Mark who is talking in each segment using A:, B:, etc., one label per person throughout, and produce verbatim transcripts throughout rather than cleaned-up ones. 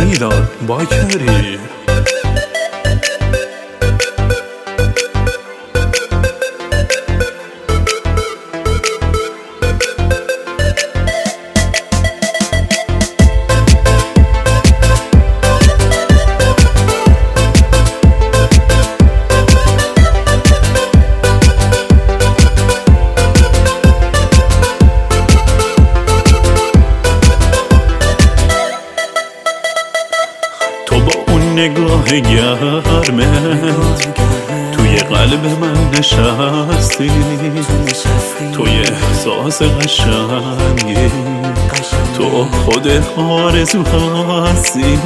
A: میداد باکری. نگاه گرمت توی قلب من نشستی، توی احساس قشنگی تو خود آرزو هستی.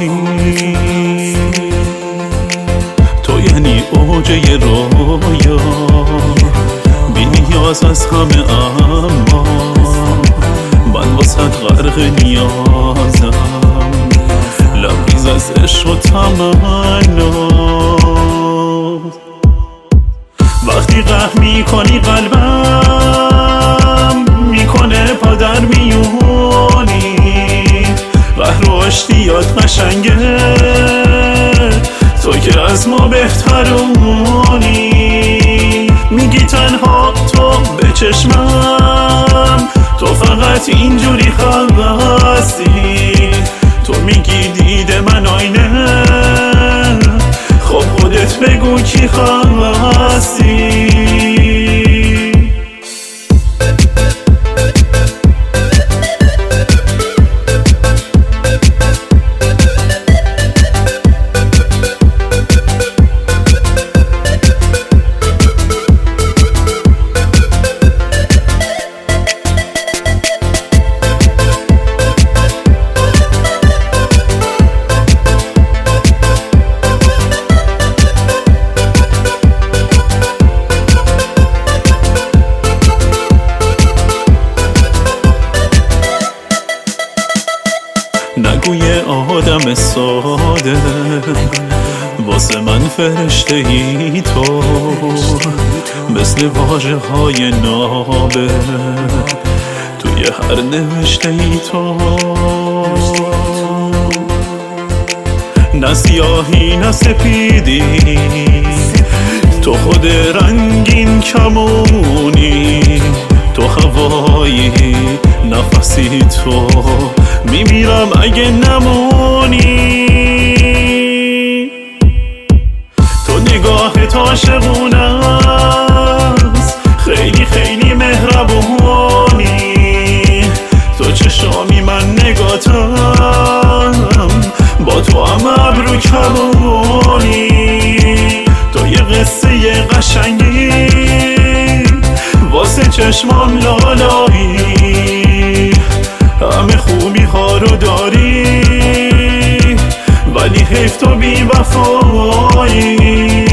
A: تو یعنی اوج یه رویا، بی نیاز از همه، اما من واسه غرق نیازم، لبریز از عشق و تمنا. وقتی قهر میکنی قلبم میکنه پادر میونی، قهر و اشتیاق قشنگه، تو که از ما بهترونی. میگی تنها تو به چشمم، تو فقط اینجوری هستی. تو میگی دیده من آینه، خب خودت بگو کی هستی. نگوی آدم ساده، واسه من فرشته ای تو، مثل واژه های نابه توی هر نوشته ای تو. نه سیاهی نه سپیدی، تو خود رنگین کمونی، تو هوایی نفسی، تو میمیرم اگه نمونی. تو نگاهت عاشقونه است، خیلی خیلی مهربونی. تو چشامی من نگاتم، با تو هم ابرو کمونی. تو یه قصه قشنگی واسه چشمام لالایی، همه خوبی ها رو داری ولی حیف تو بی وفایی.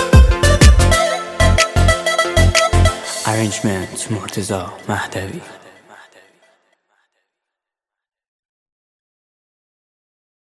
B: Arrangement مرتضی مهدوی.